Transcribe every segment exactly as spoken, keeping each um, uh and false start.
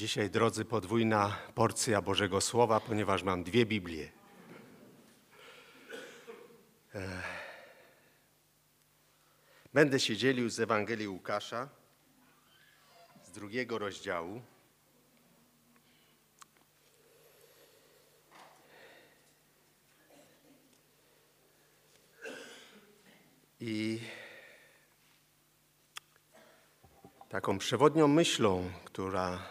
Dzisiaj, drodzy, podwójna porcja Bożego Słowa, ponieważ mam dwie Biblie. Będę się dzielił z Ewangelii Łukasza, z drugiego rozdziału. I taką przewodnią myślą, która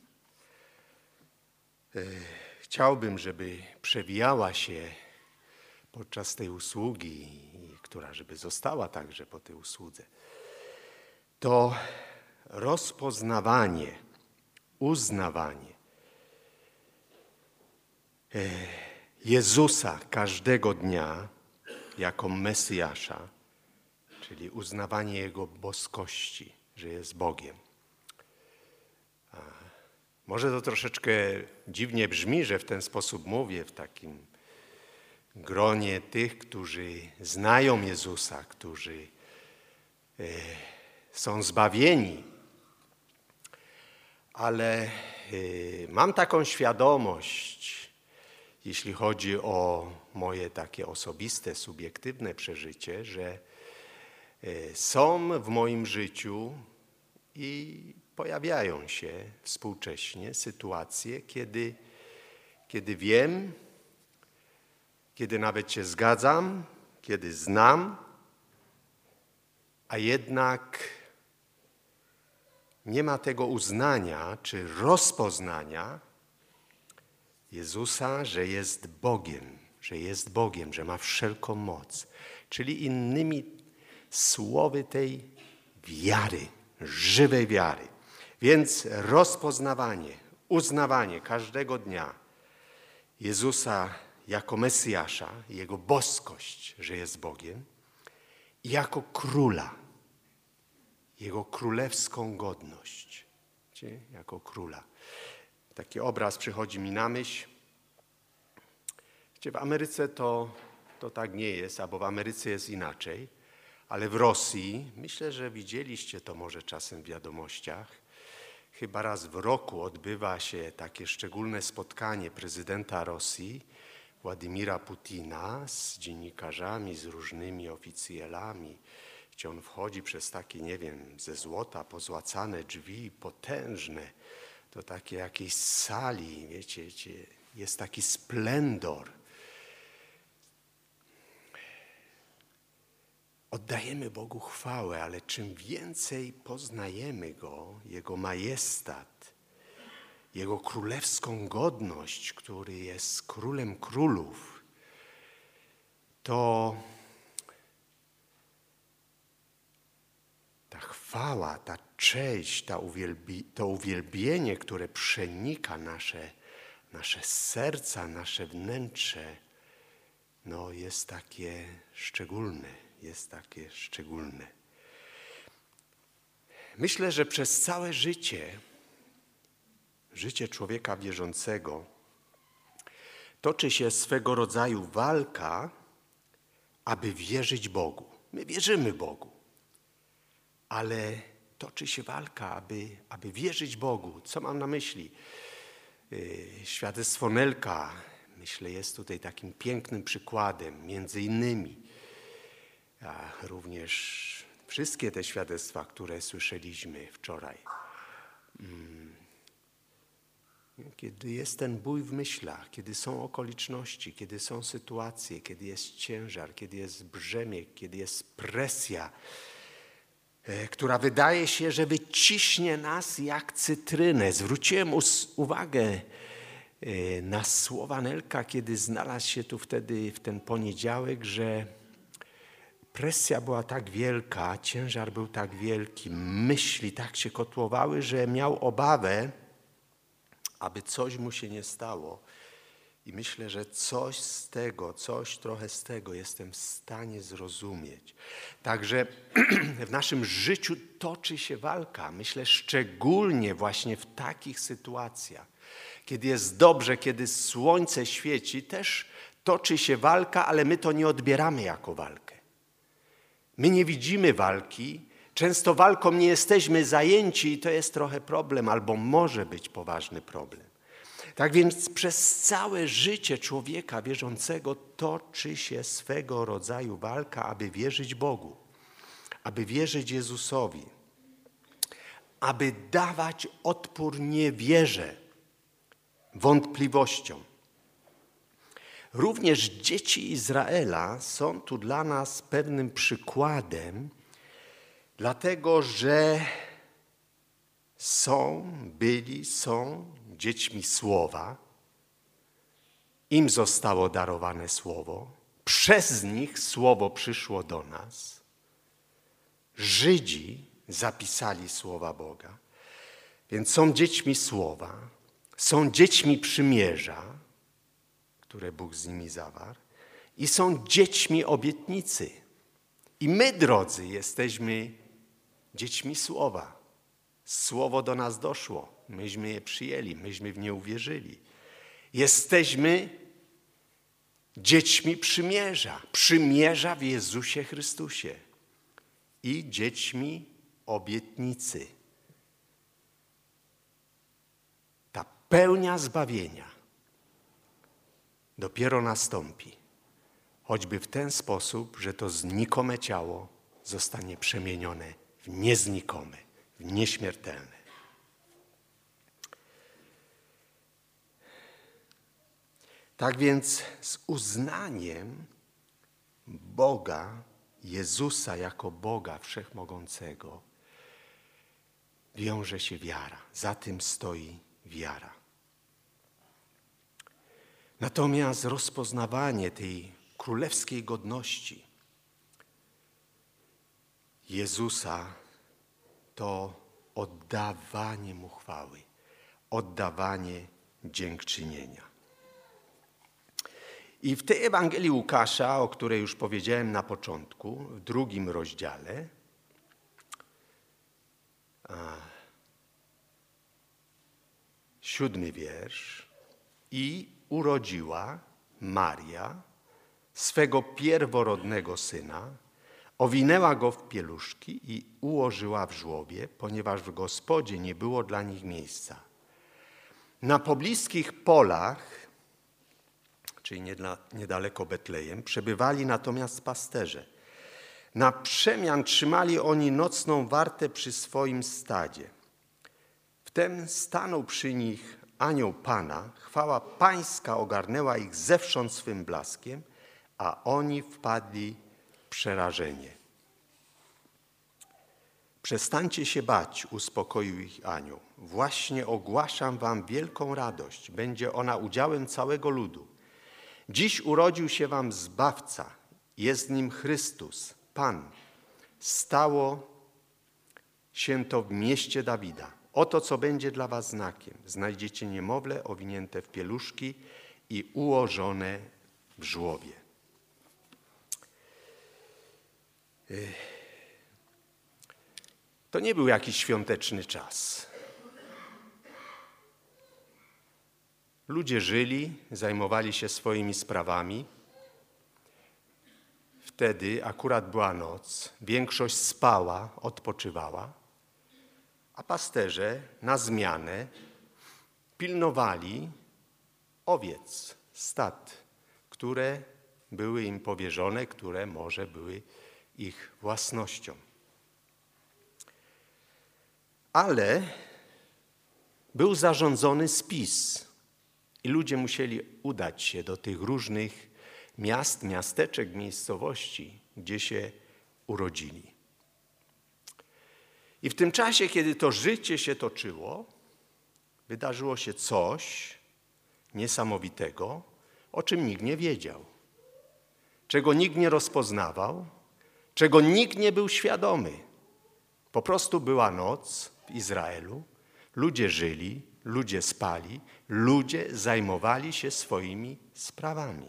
y, chciałbym, żeby przewijała się podczas tej usługi i która żeby została także po tej usłudze, to rozpoznawanie, uznawanie y, Jezusa każdego dnia jako Mesjasza, czyli uznawanie Jego boskości, że jest Bogiem. A może to troszeczkę dziwnie brzmi, że w ten sposób mówię, w takim gronie tych, którzy znają Jezusa, którzy e, są zbawieni, ale e, mam taką świadomość, jeśli chodzi o moje takie osobiste, subiektywne przeżycie, że są w moim życiu i pojawiają się współcześnie sytuacje, kiedy, kiedy wiem, kiedy nawet się zgadzam, kiedy znam, a jednak nie ma tego uznania czy rozpoznania Jezusa, że jest Bogiem, że jest Bogiem, że ma wszelką moc. Czyli innymi słowy tej wiary, żywej wiary. Więc rozpoznawanie, uznawanie każdego dnia Jezusa jako Mesjasza, Jego boskość, że jest Bogiem, i jako Króla, Jego królewską godność, jako Króla. Taki obraz przychodzi mi na myśl. W Ameryce to, to tak nie jest, albo w Ameryce jest inaczej. Ale w Rosji, myślę, że widzieliście to może czasem w wiadomościach, chyba raz w roku odbywa się takie szczególne spotkanie prezydenta Rosji, Władimira Putina, z dziennikarzami, z różnymi oficjalami, gdzie on wchodzi przez takie, nie wiem, ze złota pozłacane drzwi, potężne, do takiej jakiejś sali, wiecie, gdzie jest taki splendor. Oddajemy Bogu chwałę, ale czym więcej poznajemy Go, Jego majestat, Jego królewską godność, który jest królem królów, to ta chwała, ta cześć, ta uwielbi- to uwielbienie, które przenika nasze, nasze serca, nasze wnętrze, no jest takie szczególne. Jest takie szczególne. Myślę, że przez całe życie, życie człowieka wierzącego, toczy się swego rodzaju walka, aby wierzyć Bogu. My wierzymy Bogu, ale toczy się walka, aby, aby wierzyć Bogu. Co mam na myśli? Świadectwo Nelka, myślę, jest tutaj takim pięknym przykładem, między innymi. A również wszystkie te świadectwa, które słyszeliśmy wczoraj. Kiedy jest ten bój w myślach, kiedy są okoliczności, kiedy są sytuacje, kiedy jest ciężar, kiedy jest brzemię, kiedy jest presja, która wydaje się, że wyciśnie nas jak cytrynę. Zwróciłem uwagę na słowa Nelka, kiedy znalazł się tu wtedy w ten poniedziałek, że presja była tak wielka, ciężar był tak wielki, myśli tak się kotłowały, że miał obawę, aby coś mu się nie stało. I myślę, że coś z tego, coś trochę z tego jestem w stanie zrozumieć. Także w naszym życiu toczy się walka. Myślę szczególnie właśnie w takich sytuacjach. Kiedy jest dobrze, kiedy słońce świeci, też toczy się walka, ale my to nie odbieramy jako walkę. My nie widzimy walki, Często walką nie jesteśmy zajęci i to jest trochę problem, albo może być poważny problem. Tak więc przez całe życie człowieka wierzącego toczy się swego rodzaju walka, aby wierzyć Bogu, aby wierzyć Jezusowi, aby dawać odpór niewierze, wątpliwościom. Również dzieci Izraela są tu dla nas pewnym przykładem, dlatego że są, byli, są dziećmi Słowa. Im zostało darowane Słowo. Przez nich Słowo przyszło do nas. Żydzi zapisali słowa Boga. Więc są dziećmi Słowa, są dziećmi przymierza, które Bóg z nimi zawarł, i są dziećmi obietnicy. I my, drodzy, jesteśmy dziećmi Słowa. Słowo do nas doszło, myśmy je przyjęli, myśmy w nie uwierzyli. Jesteśmy dziećmi przymierza, przymierza w Jezusie Chrystusie i dziećmi obietnicy. Ta pełnia zbawienia dopiero nastąpi, choćby w ten sposób, że to znikome ciało zostanie przemienione w nieznikome, w nieśmiertelne. Tak więc z uznaniem Boga, Jezusa jako Boga Wszechmogącego wiąże się wiara. Za tym stoi wiara. Natomiast rozpoznawanie tej królewskiej godności Jezusa to oddawanie Mu chwały, oddawanie dziękczynienia. I w tej Ewangelii Łukasza, o której już powiedziałem na początku, w drugim rozdziale, a, siódmy wiersz, i urodziła Maria swego pierworodnego syna, owinęła go w pieluszki i ułożyła w żłobie, ponieważ w gospodzie nie było dla nich miejsca. Na pobliskich polach, czyli niedaleko Betlejem, przebywali natomiast pasterze. Na przemian trzymali oni nocną wartę przy swoim stadzie. Wtem stanął przy nich anioł Pana, chwała Pańska ogarnęła ich zewsząd swym blaskiem, a oni wpadli w przerażenie. Przestańcie się bać, uspokoił ich anioł. Właśnie ogłaszam wam wielką radość. Będzie ona udziałem całego ludu. Dziś urodził się wam Zbawca. Jest nim Chrystus, Pan. Stało się to w mieście Dawida. Oto, co będzie dla was znakiem. Znajdziecie niemowlę owinięte w pieluszki i ułożone w żłobie. To nie był jakiś świąteczny czas. Ludzie żyli, zajmowali się swoimi sprawami. Wtedy akurat była noc, większość spała, odpoczywała, a pasterze na zmianę pilnowali owiec, stad, które były im powierzone, które może były ich własnością. Ale był zarządzony spis i ludzie musieli udać się do tych różnych miast, miasteczek, miejscowości, gdzie się urodzili. I w tym czasie, kiedy to życie się toczyło, wydarzyło się coś niesamowitego, o czym nikt nie wiedział, czego nikt nie rozpoznawał, czego nikt nie był świadomy. Po prostu była noc w Izraelu, ludzie żyli, ludzie spali, ludzie zajmowali się swoimi sprawami.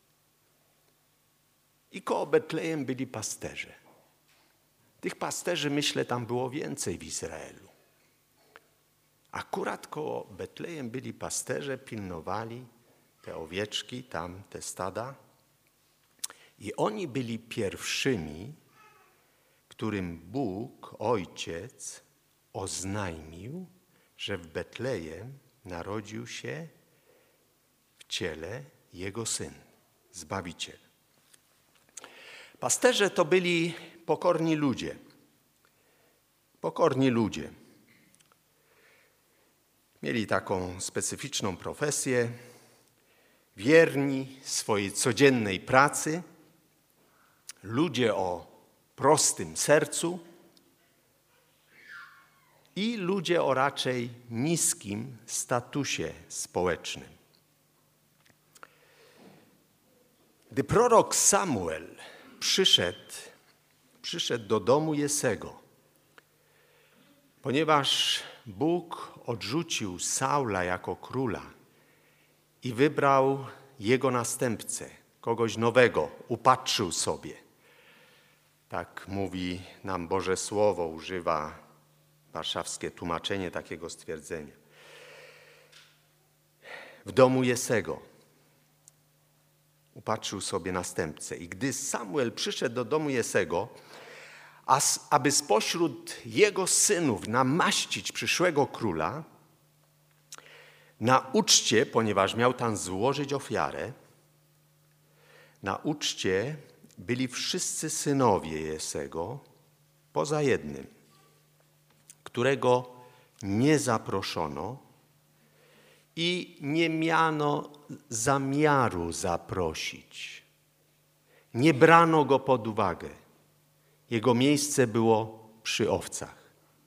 I koło Betlejem byli pasterze. Tych pasterzy, myślę, tam było więcej w Izraelu. Akurat koło Betlejem byli pasterze, pilnowali te owieczki, tam te stada. I oni byli pierwszymi, którym Bóg, Ojciec, oznajmił, że w Betlejem narodził się w ciele Jego Syn, Zbawiciel. Pasterze to byli pokorni ludzie. Pokorni ludzie. Mieli taką specyficzną profesję, wierni swojej codziennej pracy, ludzie o prostym sercu i ludzie o raczej niskim statusie społecznym. Gdy prorok Samuel przyszedł, przyszedł do domu Jesego, ponieważ Bóg odrzucił Saula jako króla i wybrał jego następcę, kogoś nowego, upatrzył sobie. Tak mówi nam Boże Słowo, używa warszawskie tłumaczenie takiego stwierdzenia. W domu Jesego upatrzył sobie następcę. I gdy Samuel przyszedł do domu Jesego, aby spośród jego synów namaścić przyszłego króla, na uczcie, ponieważ miał tam złożyć ofiarę, na uczcie byli wszyscy synowie Jesego, poza jednym, którego nie zaproszono i nie miano zamiaru zaprosić. Nie brano go pod uwagę. Jego miejsce było przy owcach.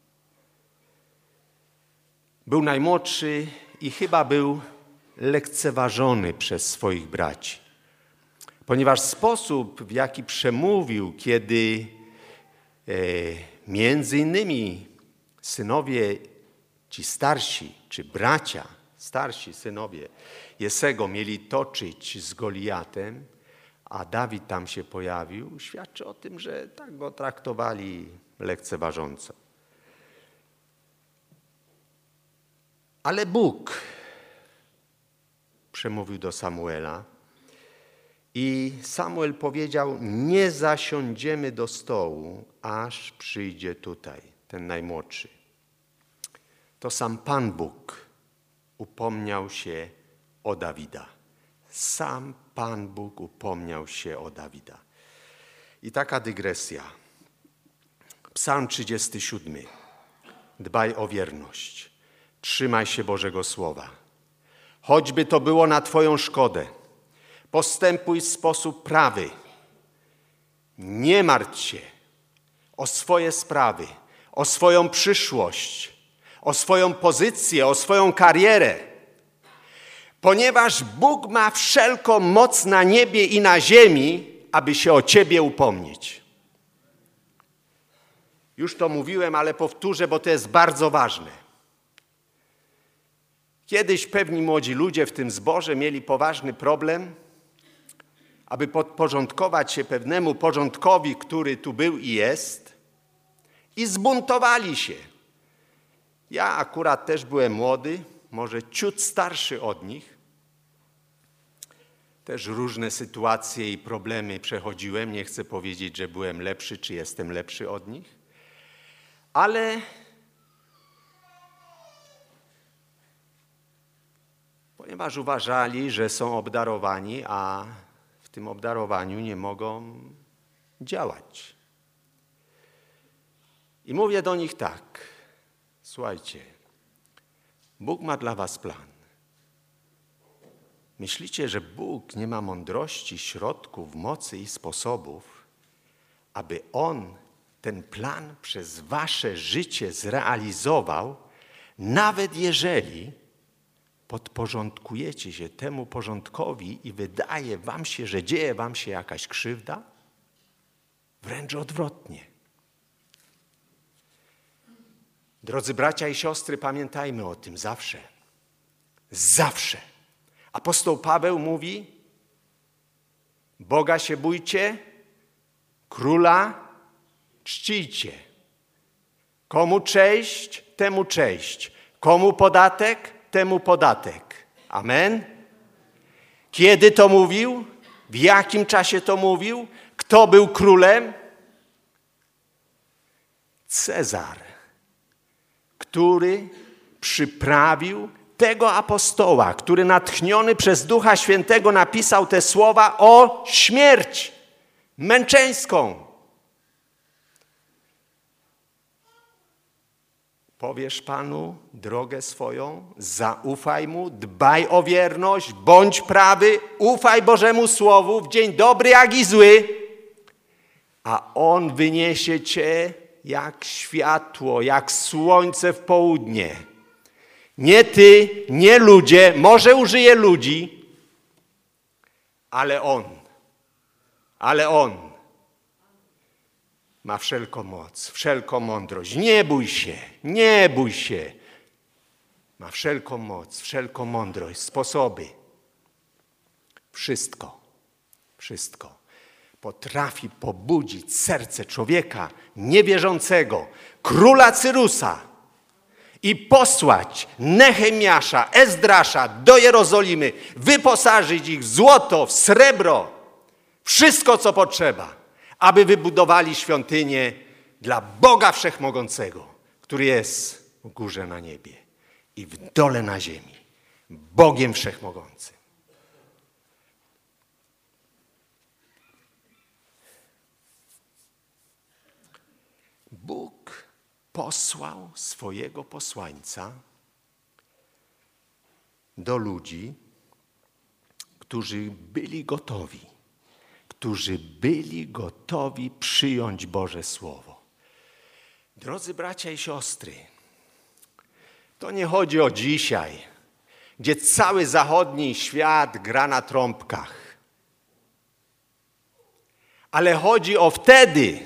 Był najmłodszy i chyba był lekceważony przez swoich braci, ponieważ sposób, w jaki przemówił, kiedy e, między innymi synowie, ci starsi, czy bracia, starsi synowie Jesego mieli toczyć z Goliatem, a Dawid tam się pojawił, świadczy o tym, że tak go traktowali lekceważąco. Ale Bóg przemówił do Samuela i Samuel powiedział: nie zasiądziemy do stołu, aż przyjdzie tutaj ten najmłodszy. To sam Pan Bóg upomniał się o Dawida. Sam Pan Bóg upomniał się o Dawida. I taka dygresja. Psalm trzydziesty siódmy. Dbaj o wierność. Trzymaj się Bożego Słowa. Choćby to było na Twoją szkodę. Postępuj w sposób prawy. Nie martw się o swoje sprawy, o swoją przyszłość, o swoją pozycję, o swoją karierę. Ponieważ Bóg ma wszelką moc na niebie i na ziemi, aby się o Ciebie upomnieć. Już to mówiłem, ale powtórzę, bo to jest bardzo ważne. Kiedyś pewni młodzi ludzie w tym zborze mieli poważny problem, aby podporządkować się pewnemu porządkowi, który tu był i jest, i zbuntowali się. Ja akurat też byłem młody, może ciut starszy od nich. Też różne sytuacje i problemy przechodziłem. Nie chcę powiedzieć, że byłem lepszy, czy jestem lepszy od nich. Ale ponieważ uważali, że są obdarowani, a w tym obdarowaniu nie mogą działać. I mówię do nich tak: słuchajcie, Bóg ma dla was plan. Myślicie, że Bóg nie ma mądrości, środków, mocy i sposobów, aby On ten plan przez wasze życie zrealizował, nawet jeżeli podporządkujecie się temu porządkowi i wydaje wam się, że dzieje wam się jakaś krzywda? Wręcz odwrotnie. Drodzy bracia i siostry, pamiętajmy o tym zawsze. Zawsze. Apostoł Paweł mówi: Boga się bójcie, króla czcijcie. Komu cześć, temu cześć. Komu podatek, temu podatek. Amen? Kiedy to mówił? W jakim czasie to mówił? Kto był królem? Cezar, który przyprawił tego apostoła, który natchniony przez Ducha Świętego napisał te słowa o śmierć męczeńską. Powiesz Panu drogę swoją, zaufaj Mu, dbaj o wierność, bądź prawy, ufaj Bożemu Słowu w dzień dobry jak i zły, a On wyniesie cię jak światło, jak słońce w południe. Nie ty, nie ludzie, może użyje ludzi, ale On, ale On ma wszelką moc, wszelką mądrość. Nie bój się, nie bój się. Ma wszelką moc, wszelką mądrość, sposoby. Wszystko, wszystko. Potrafi pobudzić serce człowieka niewierzącego, króla Cyrusa i posłać Nehemiasza, Ezdrasza do Jerozolimy, wyposażyć ich w złoto, w srebro, wszystko co potrzeba, aby wybudowali świątynię dla Boga Wszechmogącego, który jest w górze na niebie i w dole na ziemi, Bogiem Wszechmogącym. Bóg posłał swojego posłańca do ludzi, którzy byli gotowi, którzy byli gotowi przyjąć Boże Słowo. Drodzy bracia i siostry, to nie chodzi o dzisiaj, gdzie cały zachodni świat gra na trąbkach, ale chodzi o wtedy,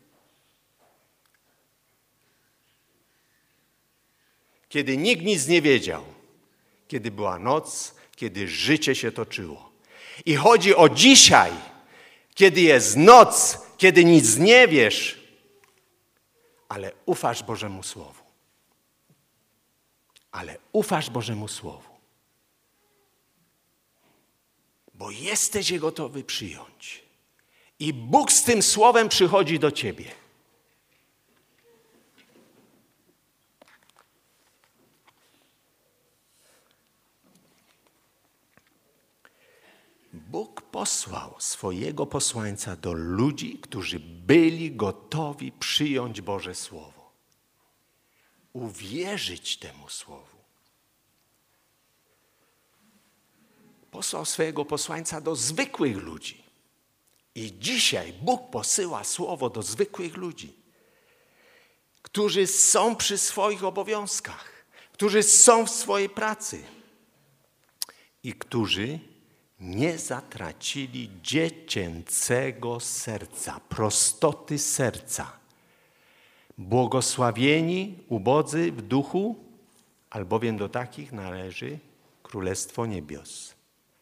kiedy nikt nic nie wiedział, kiedy była noc, kiedy życie się toczyło. I chodzi o dzisiaj, kiedy jest noc, kiedy nic nie wiesz, ale ufasz Bożemu Słowu. Ale ufasz Bożemu Słowu. Bo jesteś je gotowy przyjąć. I Bóg z tym Słowem przychodzi do ciebie. Bóg posłał swojego posłańca do ludzi, którzy byli gotowi przyjąć Boże Słowo. Uwierzyć temu Słowu. Posłał swojego posłańca do zwykłych ludzi. I dzisiaj Bóg posyła Słowo do zwykłych ludzi, którzy są przy swoich obowiązkach, którzy są w swojej pracy i którzy nie zatracili dziecięcego serca, prostoty serca. Błogosławieni ubodzy w duchu, albowiem do takich należy Królestwo Niebios.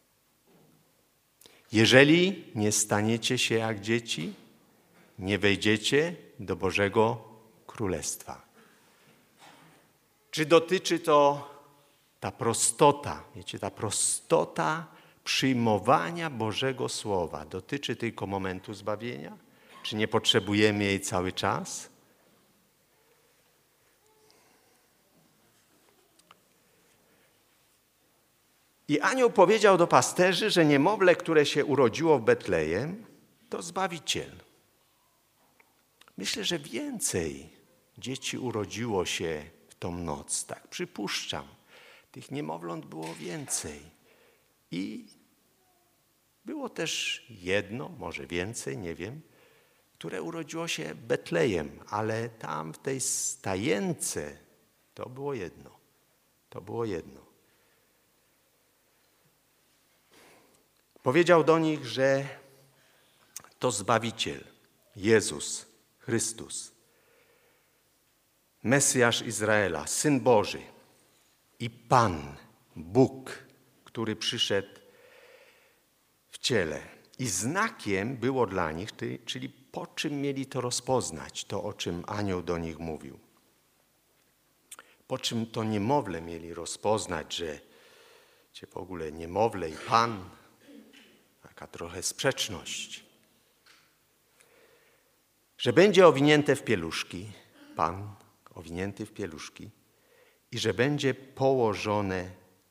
Jeżeli nie staniecie się jak dzieci, nie wejdziecie do Bożego Królestwa. Czy dotyczy to ta prostota, wiecie, ta prostota przyjmowania Bożego Słowa dotyczy tylko momentu zbawienia? Czy nie potrzebujemy jej cały czas? I anioł powiedział do pasterzy, że niemowlę, które się urodziło w Betlejem, to Zbawiciel. Myślę, że więcej dzieci urodziło się w tą noc, tak przypuszczam. Tych niemowląt było więcej. I było też jedno, może więcej, nie wiem, które urodziło się Betlejem, ale tam w tej stajence to było jedno. To było jedno. Powiedział do nich, że to Zbawiciel, Jezus Chrystus, Mesjasz Izraela, Syn Boży i Pan, Bóg, który przyszedł w ciele. I znakiem było dla nich, czyli po czym mieli to rozpoznać, to o czym anioł do nich mówił. Po czym to niemowlę mieli rozpoznać, że cię w ogóle niemowlę i Pan, taka trochę sprzeczność. Że będzie owinięte w pieluszki, Pan owinięty w pieluszki i że będzie położone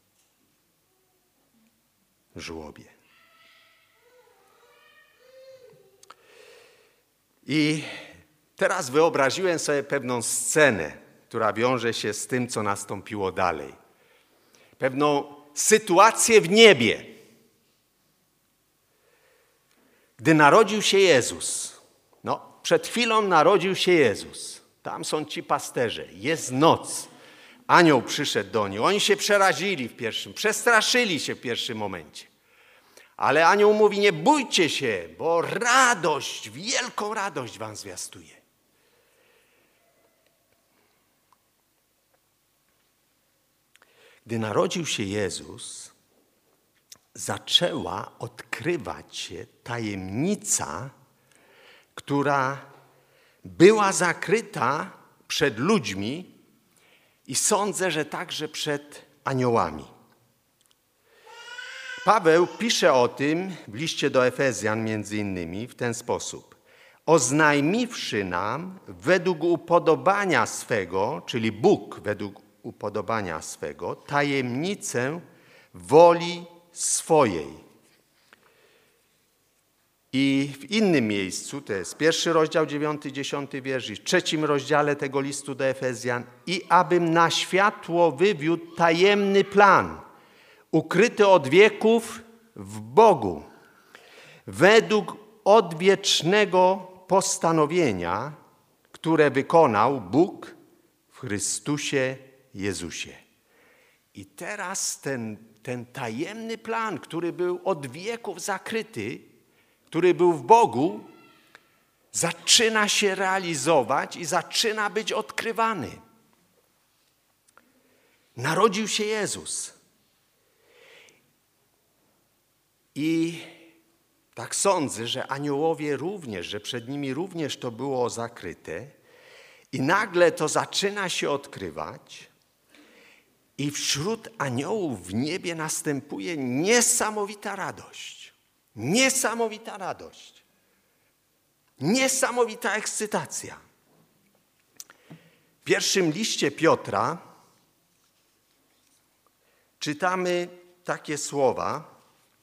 w żłobie. I teraz wyobraziłem sobie pewną scenę, która wiąże się z tym, co nastąpiło dalej. Pewną sytuację w niebie. Gdy narodził się Jezus, no przed chwilą narodził się Jezus. Tam są ci pasterze, jest noc. Anioł przyszedł do nich. Oni się przerazili w pierwszym, przestraszyli się w pierwszym momencie. Ale anioł mówi, nie bójcie się, bo radość, wielką radość wam zwiastuje. Gdy narodził się Jezus, zaczęła odkrywać się tajemnica, która była zakryta przed ludźmi i sądzę, że także przed aniołami. Paweł pisze o tym w liście do Efezjan między innymi w ten sposób. Oznajmiwszy nam według upodobania swego, czyli Bóg według upodobania swego, tajemnicę woli swojej. I w innym miejscu, to jest pierwszy rozdział, dziewiąty, dziesiąty wiersz, i w trzecim rozdziale tego listu do Efezjan, i abym na światło wywiódł tajemny plan, ukryty od wieków w Bogu, według odwiecznego postanowienia, które wykonał Bóg w Chrystusie Jezusie. I teraz ten, ten tajemny plan, który był od wieków zakryty, który był w Bogu, zaczyna się realizować i zaczyna być odkrywany. Narodził się Jezus. I tak sądzę, że aniołowie również, że przed nimi również to było zakryte. I nagle to zaczyna się odkrywać. I wśród aniołów w niebie następuje niesamowita radość. Niesamowita radość. Niesamowita ekscytacja. W pierwszym liście Piotra czytamy takie słowa,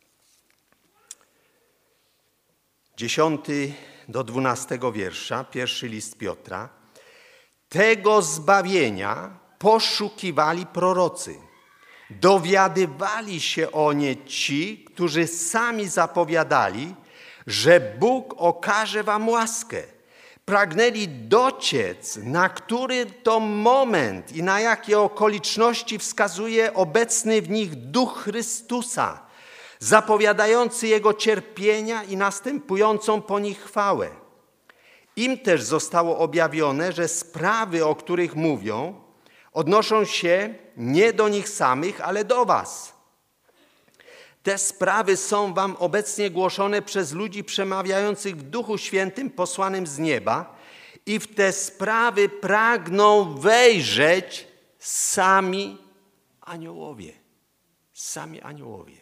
dziesiąty do dwunastego wiersza, pierwszy list Piotra. Tego zbawienia poszukiwali prorocy. Dowiadywali się o nie ci, którzy sami zapowiadali, że Bóg okaże wam łaskę. Pragnęli dociec, na który to moment i na jakie okoliczności wskazuje obecny w nich Duch Chrystusa, zapowiadający Jego cierpienia i następującą po nich chwałę. Im też zostało objawione, że sprawy, o których mówią, odnoszą się nie do nich samych, ale do was. Te sprawy są wam obecnie głoszone przez ludzi przemawiających w Duchu Świętym posłanym z nieba i w te sprawy pragną wejrzeć sami aniołowie. Sami aniołowie.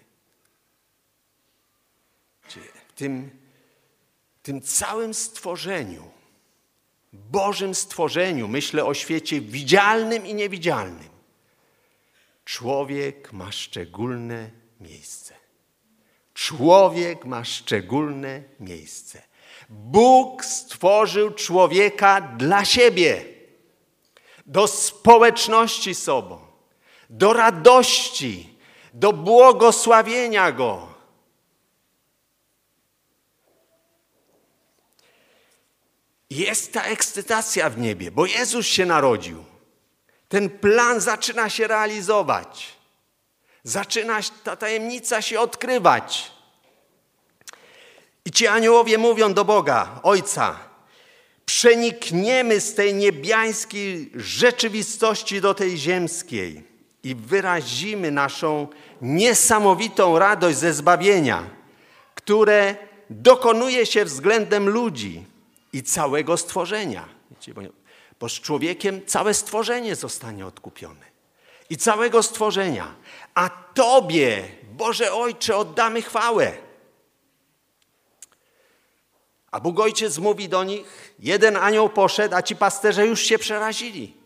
Czyli w tym, tym całym stworzeniu, Bożym stworzeniu, myślę o świecie widzialnym i niewidzialnym, człowiek ma szczególne miejsce. Człowiek ma szczególne miejsce. Bóg stworzył człowieka dla siebie, do społeczności z sobą, do radości, do błogosławienia Go. Jest ta ekscytacja w niebie, bo Jezus się narodził. Ten plan zaczyna się realizować. Zaczyna ta tajemnica się odkrywać. I ci aniołowie mówią do Boga, Ojca, przenikniemy z tej niebiańskiej rzeczywistości do tej ziemskiej i wyrazimy naszą niesamowitą radość ze zbawienia, które dokonuje się względem ludzi i całego stworzenia. Wiecie, bo, bo z człowiekiem całe stworzenie zostanie odkupione. I całego stworzenia. A Tobie, Boże Ojcze, oddamy chwałę. A Bóg Ojciec mówi do nich, jeden anioł poszedł, a ci pasterze już się przerazili.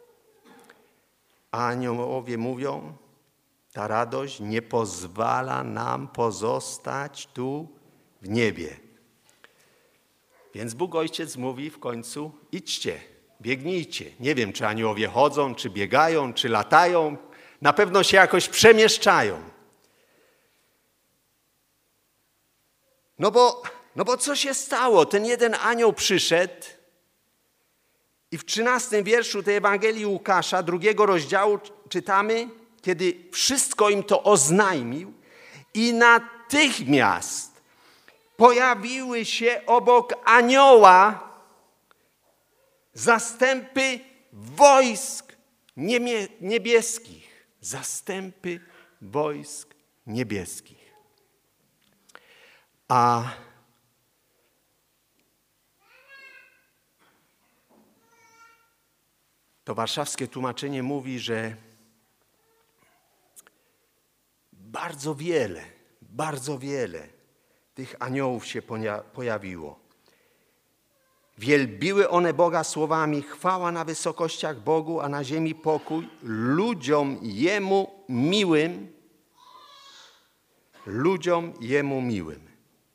A aniołowie mówią, ta radość nie pozwala nam pozostać tu w niebie. Więc Bóg Ojciec mówi w końcu, idźcie, biegnijcie. Nie wiem, czy aniołowie chodzą, czy biegają, czy latają. Na pewno się jakoś przemieszczają. No bo, no bo co się stało? Ten jeden anioł przyszedł i w trzynastym wierszu tej Ewangelii Łukasza, drugiego rozdziału czytamy, kiedy wszystko im to oznajmił i natychmiast pojawiły się obok anioła zastępy wojsk niebieskich. Zastępy wojsk niebieskich. A to warszawskie tłumaczenie mówi, że bardzo wiele, bardzo wiele tych aniołów się pojawiło. Wielbiły one Boga słowami, chwała na wysokościach Bogu, a na ziemi pokój ludziom Jemu miłym, ludziom Jemu miłym.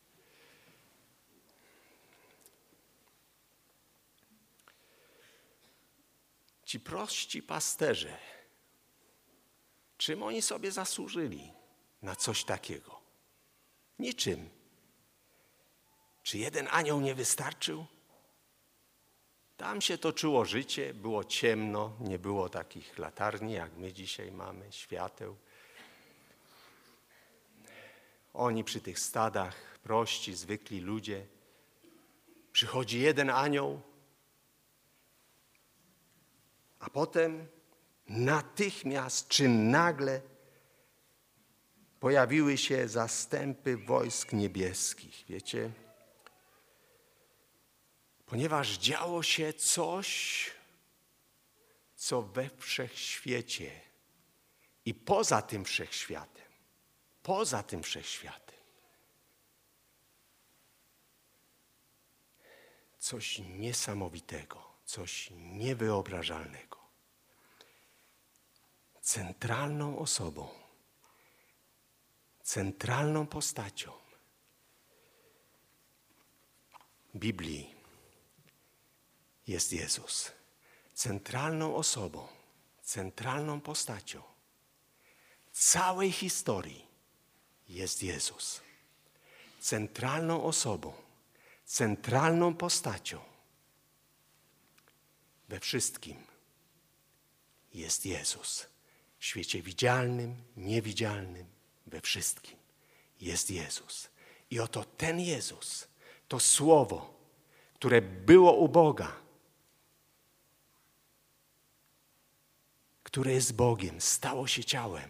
Ci prości pasterze, czym oni sobie zasłużyli na coś takiego? Niczym. Czy jeden anioł nie wystarczył? Tam się toczyło życie, było ciemno, nie było takich latarni, jak my dzisiaj mamy, świateł. Oni przy tych stadach, prości, zwykli ludzie. Przychodzi jeden anioł, a potem natychmiast czy nagle pojawiły się zastępy wojsk niebieskich. Wiecie, ponieważ działo się coś, co we wszechświecie i poza tym wszechświatem, poza tym wszechświatem, coś niesamowitego, coś niewyobrażalnego. Centralną osobą, centralną postacią Biblii jest Jezus. Centralną osobą, centralną postacią całej historii jest Jezus. Centralną osobą, centralną postacią we wszystkim jest Jezus. W świecie widzialnym, niewidzialnym, we wszystkim jest Jezus. I oto ten Jezus, to Słowo, które było u Boga, które jest Bogiem, stało się ciałem.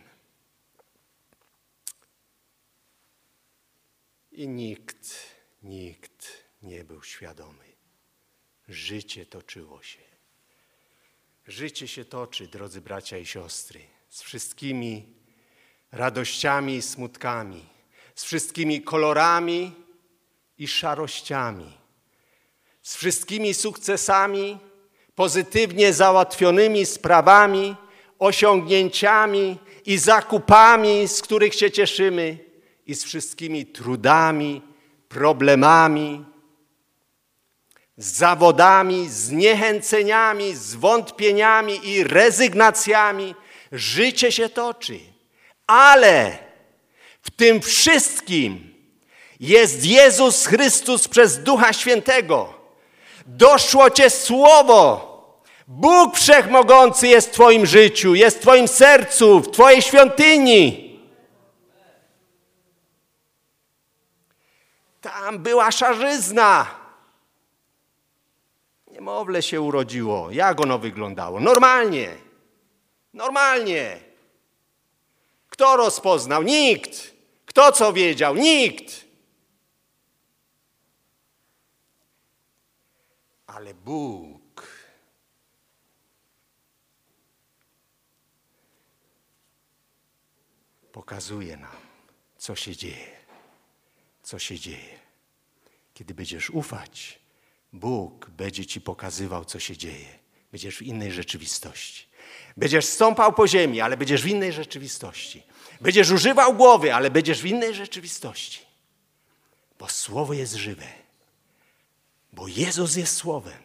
I nikt, nikt nie był świadomy. Życie toczyło się. Życie się toczy, drodzy bracia i siostry, z wszystkimi radościami i smutkami, z wszystkimi kolorami i szarościami, z wszystkimi sukcesami, pozytywnie załatwionymi sprawami, osiągnięciami i zakupami, z których się cieszymy, i z wszystkimi trudami, problemami, z zawodami, zniechęceniami, zwątpieniami i rezygnacjami. Życie się toczy, ale w tym wszystkim jest Jezus Chrystus przez Ducha Świętego. Doszło Cię Słowo. Bóg Wszechmogący jest w Twoim życiu, jest w Twoim sercu, w Twojej świątyni. Tam była szarzyzna. Niemowlę się urodziło. Jak ono wyglądało? Normalnie. Normalnie. Kto rozpoznał? Nikt. Kto co wiedział? Nikt. Ale Bóg pokazuje nam, co się dzieje. Co się dzieje. Kiedy będziesz ufać, Bóg będzie ci pokazywał, co się dzieje. Będziesz w innej rzeczywistości. Będziesz stąpał po ziemi, ale będziesz w innej rzeczywistości. Będziesz używał głowy, ale będziesz w innej rzeczywistości. Bo Słowo jest żywe. Bo Jezus jest Słowem.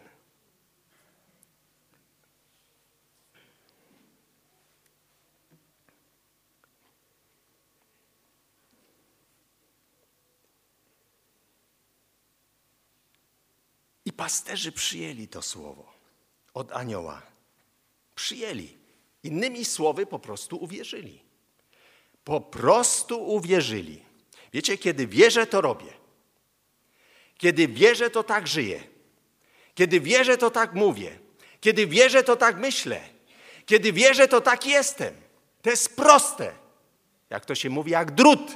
I pasterze przyjęli to słowo od anioła. Przyjęli. Innymi słowy, po prostu uwierzyli. Po prostu uwierzyli. Wiecie, kiedy wierzę, to robię. Kiedy wierzę, to tak żyję. Kiedy wierzę, to tak mówię. Kiedy wierzę, to tak myślę. Kiedy wierzę, to tak jestem. To jest proste. Jak to się mówi, jak drut.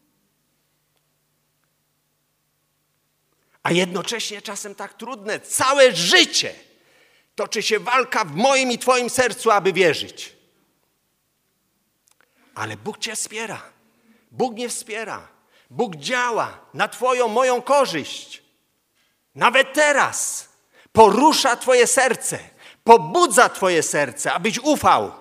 A jednocześnie czasem tak trudne. Całe życie toczy się walka w moim i twoim sercu, aby wierzyć. Ale Bóg cię wspiera. Bóg mnie wspiera. Bóg działa na twoją, moją korzyść. Nawet teraz porusza twoje serce. Pobudza twoje serce, abyś ufał.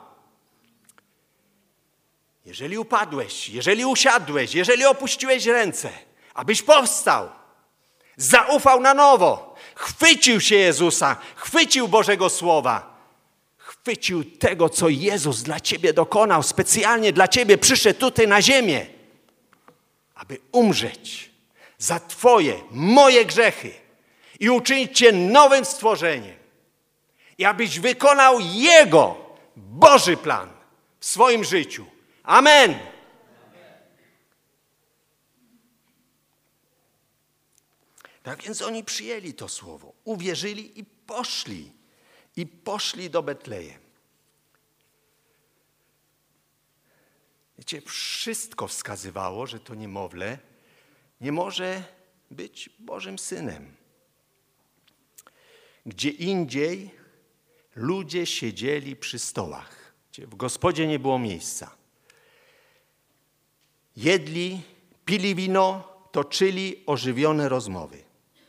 Jeżeli upadłeś, jeżeli usiadłeś, jeżeli opuściłeś ręce, abyś powstał. Zaufał na nowo. Chwycił się Jezusa. Chwycił Bożego Słowa. Chwycił tego, co Jezus dla ciebie dokonał. Specjalnie dla ciebie przyszedł tutaj na ziemię. Aby umrzeć za twoje, moje grzechy. I uczynić cię nowym stworzeniem. I abyś wykonał Jego Boży plan w swoim życiu. Amen. Tak więc oni przyjęli to słowo, uwierzyli i poszli. I poszli do Betlejem. Wiecie, wszystko wskazywało, że to niemowlę nie może być Bożym Synem. Gdzie indziej ludzie siedzieli przy stołach. W gospodzie nie było miejsca. Jedli, pili wino, toczyli ożywione rozmowy.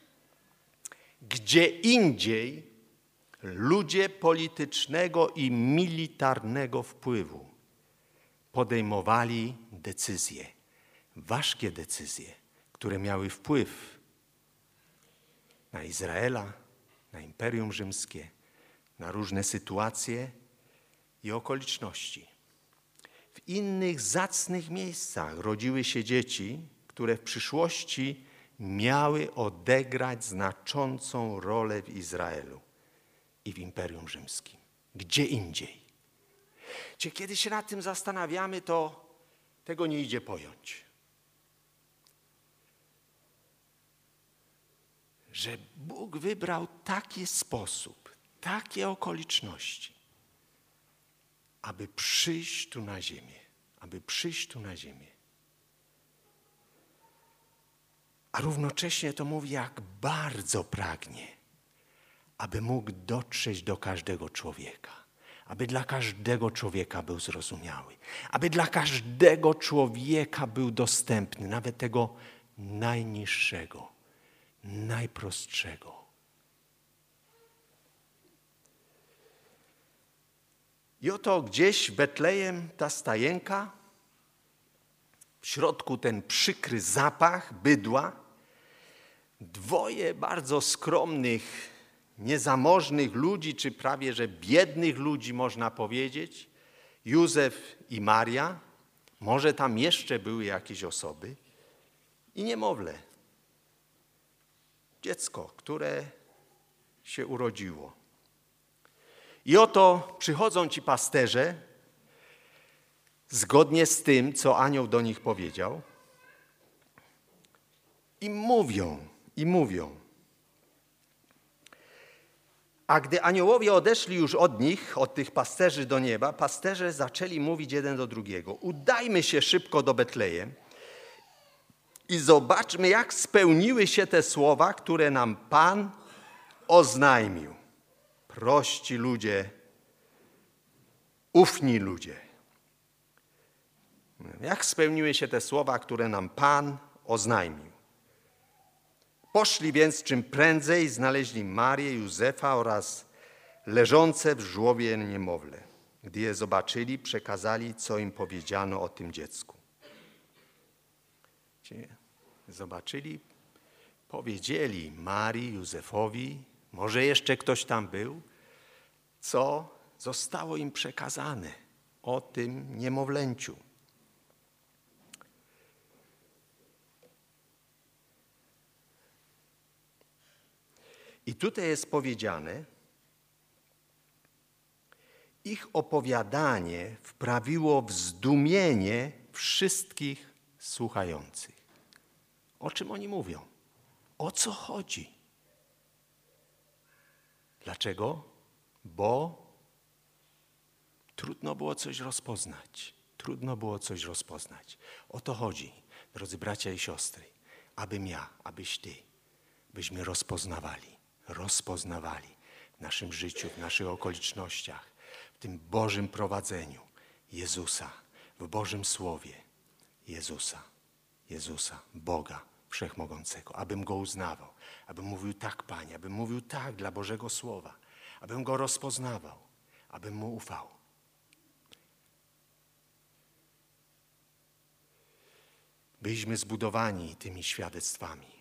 Gdzie indziej ludzie politycznego i militarnego wpływu podejmowali decyzje, ważkie decyzje, które miały wpływ na Izraela, na Imperium Rzymskie, na różne sytuacje i okoliczności. W innych zacnych miejscach rodziły się dzieci, które w przyszłości miały odegrać znaczącą rolę w Izraelu i w Imperium Rzymskim. Gdzie indziej. Czy kiedy się nad tym zastanawiamy, to tego nie idzie pojąć. Że Bóg wybrał taki sposób, takie okoliczności, aby przyjść tu na ziemię, aby przyjść tu na ziemię. A równocześnie to mówi, jak bardzo pragnie, aby mógł dotrzeć do każdego człowieka, aby dla każdego człowieka był zrozumiały, aby dla każdego człowieka był dostępny, nawet tego najniższego, najprostszego. I oto gdzieś w Betlejem ta stajenka, w środku ten przykry zapach bydła, dwoje bardzo skromnych, niezamożnych ludzi, czy prawie że biednych ludzi, można powiedzieć, Józef i Maria, może tam jeszcze były jakieś osoby, i niemowlę, dziecko, które się urodziło. I oto przychodzą ci pasterze, zgodnie z tym, co anioł do nich powiedział, i mówią, i mówią. A gdy aniołowie odeszli już od nich, od tych pasterzy do nieba, pasterze zaczęli mówić jeden do drugiego: udajmy się szybko do Betlejem i zobaczmy, jak spełniły się te słowa, które nam Pan oznajmił. Prości ludzie, ufni ludzie. Jak spełniły się te słowa, które nam Pan oznajmił. Poszli więc czym prędzej, znaleźli Marię, Józefa oraz leżące w żłobie niemowlę. Gdy je zobaczyli, przekazali, co im powiedziano o tym dziecku. Zobaczyli, powiedzieli Marii, Józefowi, może jeszcze ktoś tam był, co zostało im przekazane o tym niemowlęciu. I tutaj jest powiedziane, ich opowiadanie wprawiło w zdumienie wszystkich słuchających. O czym oni mówią? O co chodzi? Dlaczego? Bo trudno było coś rozpoznać. Trudno było coś rozpoznać. O to chodzi, drodzy bracia i siostry, abym ja, abyś ty, byśmy rozpoznawali, rozpoznawali w naszym życiu, w naszych okolicznościach, w tym Bożym prowadzeniu Jezusa, w Bożym Słowie Jezusa, Jezusa, Boga Wszechmogącego, abym Go uznawał, abym mówił tak, Panie, abym mówił tak dla Bożego Słowa, abym Go rozpoznawał, abym Mu ufał. Byliśmy zbudowani tymi świadectwami,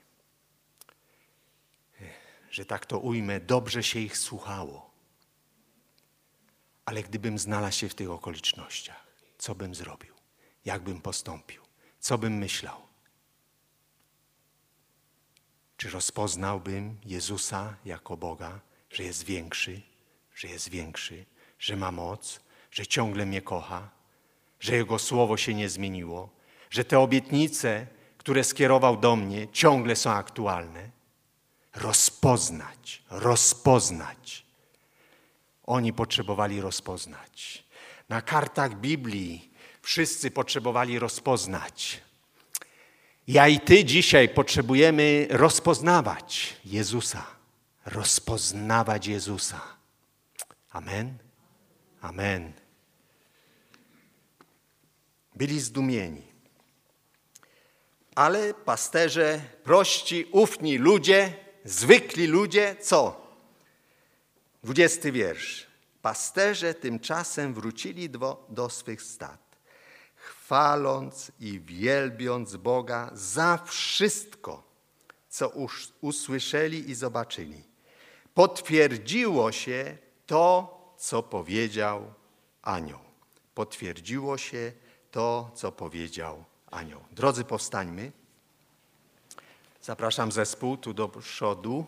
że tak to ujmę, dobrze się ich słuchało. Ale gdybym znalazł się w tych okolicznościach, co bym zrobił? Jak bym postąpił? Co bym myślał? Czy rozpoznałbym Jezusa jako Boga, że jest większy, że jest większy, że ma moc, że ciągle mnie kocha, że Jego Słowo się nie zmieniło, że te obietnice, które skierował do mnie, ciągle są aktualne? Rozpoznać, rozpoznać. Oni potrzebowali rozpoznać. Na kartach Biblii wszyscy potrzebowali rozpoznać. Ja i ty dzisiaj potrzebujemy rozpoznawać Jezusa. Rozpoznawać Jezusa. Amen? Amen. Byli zdumieni. Ale pasterze, prości, ufni ludzie, zwykli ludzie, co? Dwudziesty wiersz. Pasterze tymczasem wrócili do, do swych stad, chwaląc i wielbiąc Boga za wszystko, co us- usłyszeli i zobaczyli. Potwierdziło się to, co powiedział anioł. Potwierdziło się to, co powiedział anioł. Drodzy, powstańmy. Zapraszam zespół tu do przodu.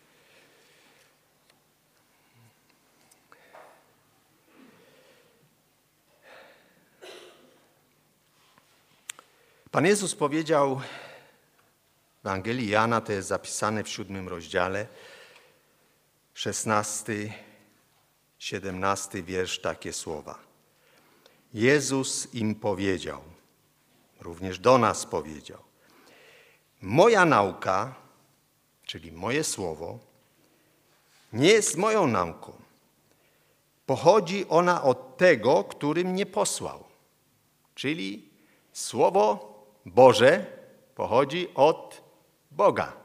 Pan Jezus powiedział w Ewangelii Jana, to jest zapisane w siódmym rozdziale, szesnasty, siedemnasty wiersz, takie słowa. Jezus im powiedział, również do nas powiedział, moja nauka, czyli moje słowo, nie jest moją nauką. Pochodzi ona od tego, który mnie posłał. Czyli Słowo Boże pochodzi od Boga.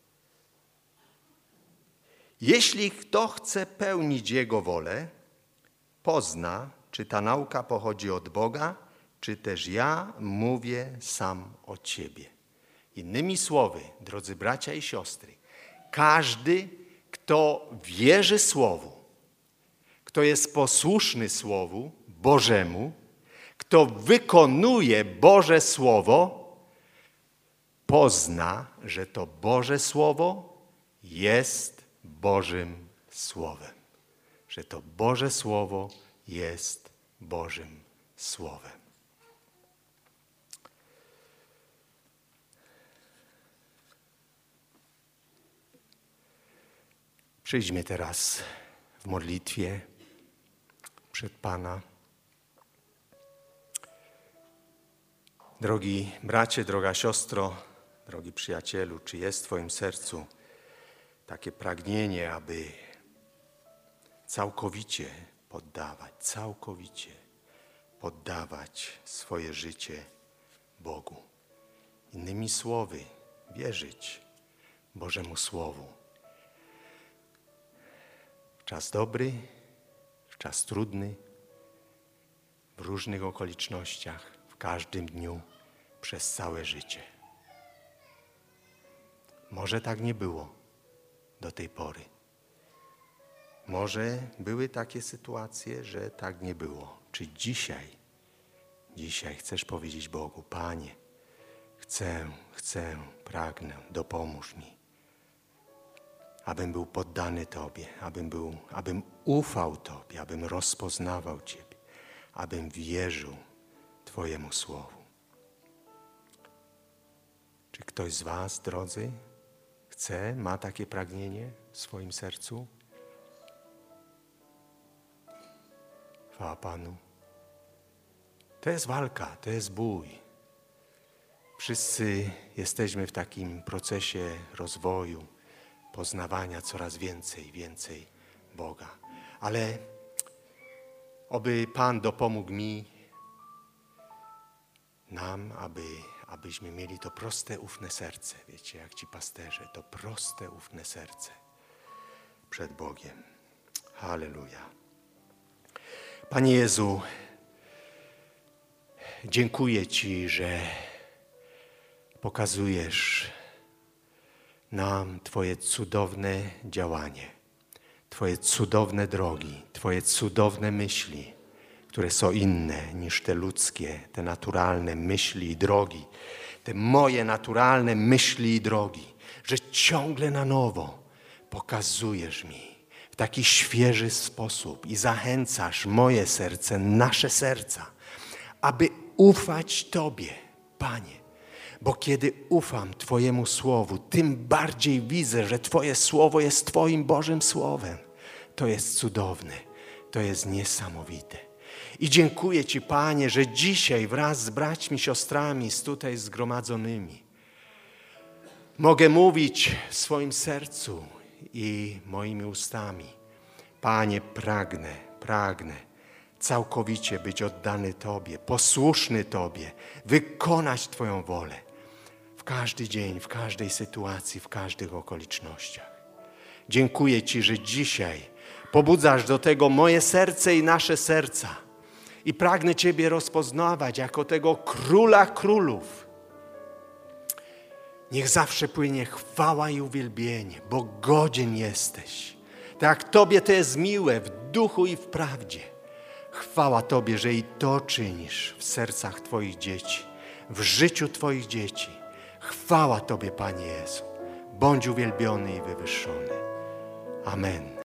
Jeśli kto chce pełnić Jego wolę, pozna, czy ta nauka pochodzi od Boga, czy też ja mówię sam od siebie. Innymi słowy, drodzy bracia i siostry, każdy, kto wierzy Słowu, kto jest posłuszny Słowu Bożemu, kto wykonuje Boże Słowo, pozna, że to Boże Słowo jest Bożym Słowem. Że to Boże Słowo jest Bożym Słowem. Przyjdźmy teraz w modlitwie przed Pana. Drogi bracie, droga siostro, drogi przyjacielu, czy jest w Twoim sercu takie pragnienie, aby całkowicie poddawać, całkowicie poddawać swoje życie Bogu? Innymi słowy, wierzyć Bożemu Słowu. W czas dobry, w czas trudny, w różnych okolicznościach, w każdym dniu, przez całe życie. Może tak nie było do tej pory. Może były takie sytuacje, że tak nie było. Czy dzisiaj, dzisiaj chcesz powiedzieć Bogu: Panie, chcę, chcę, pragnę, dopomóż mi, abym był poddany Tobie, abym, był, abym ufał Tobie, abym rozpoznawał Ciebie, abym wierzył Twojemu Słowu. Czy ktoś z was, drodzy, chce, ma takie pragnienie w swoim sercu? Chwała Panu. To jest walka, to jest bój. Wszyscy jesteśmy w takim procesie rozwoju, poznawania coraz więcej, więcej Boga. Ale oby Pan dopomógł mi, nam, aby, abyśmy mieli to proste, ufne serce. Wiecie, jak ci pasterze, to proste, ufne serce przed Bogiem. Halleluja. Panie Jezu, dziękuję Ci, że pokazujesz nam Twoje cudowne działanie, Twoje cudowne drogi, Twoje cudowne myśli, które są inne niż te ludzkie, te naturalne myśli i drogi, te moje naturalne myśli i drogi, że ciągle na nowo pokazujesz mi w taki świeży sposób i zachęcasz moje serce, nasze serca, aby ufać Tobie, Panie. Bo kiedy ufam Twojemu Słowu, tym bardziej widzę, że Twoje Słowo jest Twoim Bożym Słowem. To jest cudowne, to jest niesamowite. I dziękuję Ci, Panie, że dzisiaj wraz z braćmi, siostrami tutaj zgromadzonymi mogę mówić w swoim sercu i moimi ustami: Panie, pragnę, pragnę całkowicie być oddany Tobie, posłuszny Tobie, wykonać Twoją wolę w każdy dzień, w każdej sytuacji, w każdych okolicznościach. Dziękuję Ci, że dzisiaj pobudzasz do tego moje serce i nasze serca i pragnę Ciebie rozpoznawać jako tego Króla Królów. Niech zawsze płynie chwała i uwielbienie, bo godzien jesteś. Tak jak Tobie to jest miłe w duchu i w prawdzie. Chwała Tobie, że i to czynisz w sercach Twoich dzieci, w życiu Twoich dzieci. Chwała Tobie, Panie Jezu. Bądź uwielbiony i wywyższony. Amen.